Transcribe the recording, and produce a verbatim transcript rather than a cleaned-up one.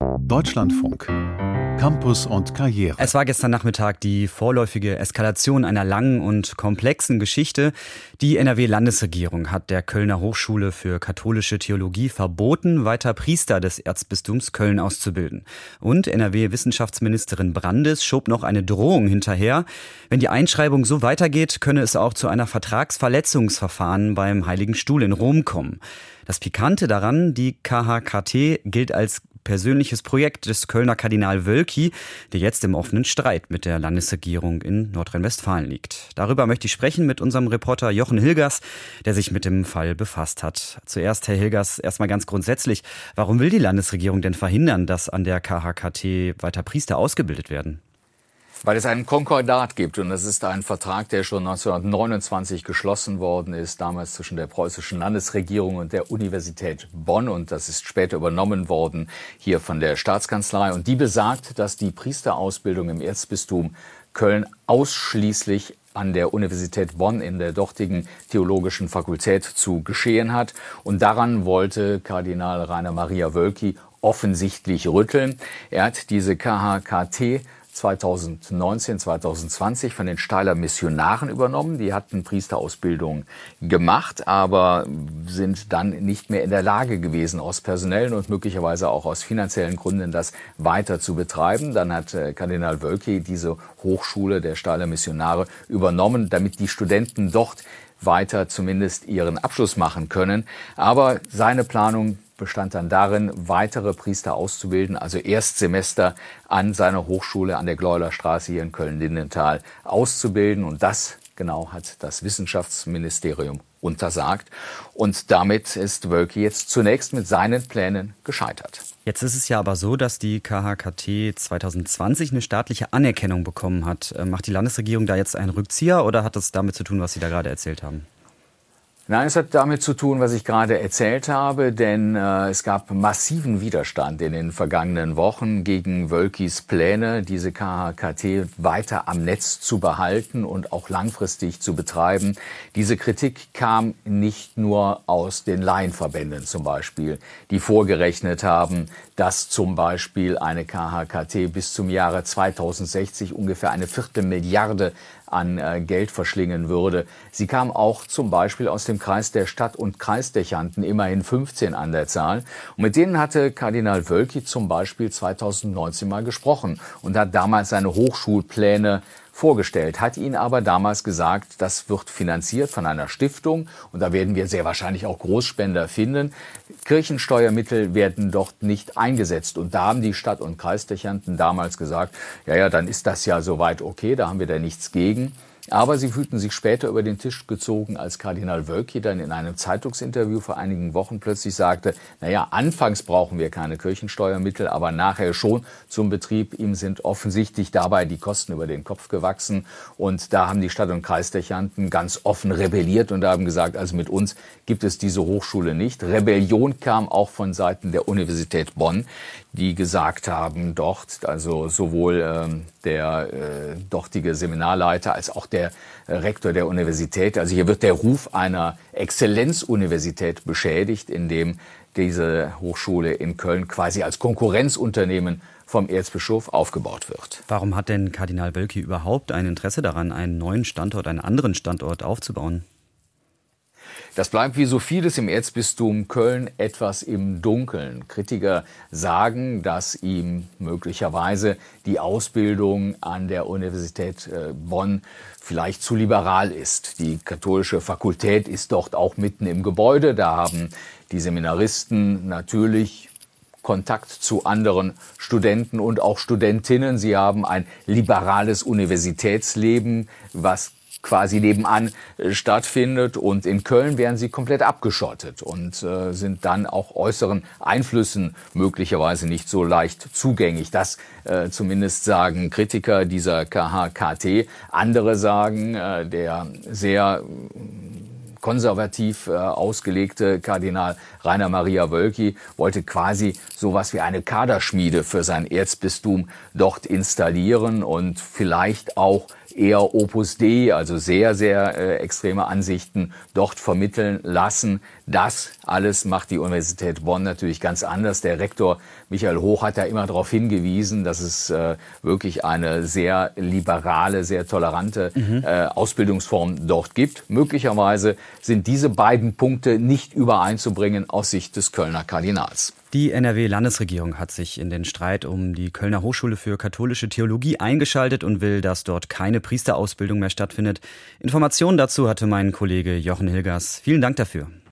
Deutschlandfunk. Campus und Karriere. Es war gestern Nachmittag die vorläufige Eskalation einer langen und komplexen Geschichte. Die N R W-Landesregierung hat der Kölner Hochschule für katholische Theologie verboten, weiter Priester des Erzbistums Köln auszubilden. Und N R W-Wissenschaftsministerin Brandes schob noch eine Drohung hinterher. Wenn die Einschreibung so weitergeht, könne es auch zu einer Vertragsverletzungsverfahren beim Heiligen Stuhl in Rom kommen. Das Pikante daran, die K H K T gilt als persönliches Projekt des Kölner Kardinal Wölki, der jetzt im offenen Streit mit der Landesregierung in Nordrhein-Westfalen liegt. Darüber möchte ich sprechen mit unserem Reporter Jochen Hilgers, der sich mit dem Fall befasst hat. Zuerst, Herr Hilgers, erstmal ganz grundsätzlich, warum will die Landesregierung denn verhindern, dass an der K H K T weiter Priester ausgebildet werden? Weil es einen Konkordat gibt, und das ist ein Vertrag, der schon neunzehnhundertneunundzwanzig geschlossen worden ist, damals zwischen der preußischen Landesregierung und der Universität Bonn, und das ist später übernommen worden hier von der Staatskanzlei, und die besagt, dass die Priesterausbildung im Erzbistum Köln ausschließlich an der Universität Bonn in der dortigen Theologischen Fakultät zu geschehen hat, und daran wollte Kardinal Rainer Maria Wölki offensichtlich rütteln. Er hat diese K H K T zweitausendneunzehn, zweitausendzwanzig von den Steyler Missionaren übernommen. Die hatten Priesterausbildung gemacht, aber sind dann nicht mehr in der Lage gewesen, aus personellen und möglicherweise auch aus finanziellen Gründen das weiter zu betreiben. Dann hat äh, Kardinal Wölki diese Hochschule der Steyler Missionare übernommen, damit die Studenten dort weiter zumindest ihren Abschluss machen können. Aber seine Planung bestand dann darin, weitere Priester auszubilden, also Erstsemester an seiner Hochschule an der Gleuler Straße hier in Köln-Lindenthal auszubilden. Und das genau hat das Wissenschaftsministerium untersagt. Und damit ist Wölki jetzt zunächst mit seinen Plänen gescheitert. Jetzt ist es ja aber so, dass die K H K T zweitausendzwanzig eine staatliche Anerkennung bekommen hat. Macht die Landesregierung da jetzt einen Rückzieher oder hat das damit zu tun, was Sie da gerade erzählt haben? Nein, es hat damit zu tun, was ich gerade erzählt habe, denn äh, es gab massiven Widerstand in den vergangenen Wochen gegen Wölkis Pläne, diese K H K T weiter am Netz zu behalten und auch langfristig zu betreiben. Diese Kritik kam nicht nur aus den Laienverbänden zum Beispiel, die vorgerechnet haben, dass zum Beispiel eine K H K T bis zum Jahre zweitausendsechzig ungefähr eine Viertelmilliarde an äh, Geld verschlingen würde. Sie kam auch zum Beispiel aus dem Kreis der Stadt- und Kreisdechanten, immerhin fünfzehn an der Zahl. Und mit denen hatte Kardinal Wölki zum Beispiel zweitausendneunzehn mal gesprochen und hat damals seine Hochschulpläne vorgestellt, hat ihnen aber damals gesagt, das wird finanziert von einer Stiftung und da werden wir sehr wahrscheinlich auch Großspender finden. Kirchensteuermittel werden dort nicht eingesetzt und da haben die Stadt- und Kreisdechanten damals gesagt, ja, ja, dann ist das ja soweit okay, da haben wir da nichts gegen. Aber sie fühlten sich später über den Tisch gezogen, als Kardinal Wölki dann in einem Zeitungsinterview vor einigen Wochen plötzlich sagte, naja, anfangs brauchen wir keine Kirchensteuermittel, aber nachher schon zum Betrieb. Ihm sind offensichtlich dabei die Kosten über den Kopf gewachsen. Und da haben die Stadt- und Kreisdechanten ganz offen rebelliert und haben gesagt, also mit uns gibt es diese Hochschule nicht. Rebellion kam auch von Seiten der Universität Bonn, die gesagt haben, dort, also sowohl ähm, der äh, dortige Seminarleiter als auch der äh, Rektor der Universität, also hier wird der Ruf einer Exzellenzuniversität beschädigt, indem diese Hochschule in Köln quasi als Konkurrenzunternehmen vom Erzbischof aufgebaut wird. Warum hat denn Kardinal Wölki überhaupt ein Interesse daran, einen neuen Standort, einen anderen Standort aufzubauen? Das bleibt wie so vieles im Erzbistum Köln etwas im Dunkeln. Kritiker sagen, dass ihm möglicherweise die Ausbildung an der Universität Bonn vielleicht zu liberal ist. Die katholische Fakultät ist dort auch mitten im Gebäude. Da haben die Seminaristen natürlich Kontakt zu anderen Studenten und auch Studentinnen. Sie haben ein liberales Universitätsleben, was quasi nebenan äh, stattfindet. Und in Köln werden sie komplett abgeschottet und äh, sind dann auch äußeren Einflüssen möglicherweise nicht so leicht zugänglich. Das äh, zumindest sagen Kritiker dieser K H K T. Andere sagen, äh, der sehr konservativ äh, ausgelegte Kardinal Rainer Maria Wölki wollte quasi sowas wie eine Kaderschmiede für sein Erzbistum dort installieren und vielleicht auch eher Opus Dei, also sehr, sehr äh, extreme Ansichten dort vermitteln lassen, Das alles macht die Universität Bonn natürlich ganz anders. Der Rektor Michael Hoch hat da immer darauf hingewiesen, dass es äh, wirklich eine sehr liberale, sehr tolerante mhm. äh, Ausbildungsform dort gibt. Möglicherweise sind diese beiden Punkte nicht übereinzubringen aus Sicht des Kölner Kardinals. Die N R W-Landesregierung hat sich in den Streit um die Kölner Hochschule für katholische Theologie eingeschaltet und will, dass dort keine Priesterausbildung mehr stattfindet. Informationen dazu hatte mein Kollege Jochen Hilgers. Vielen Dank dafür.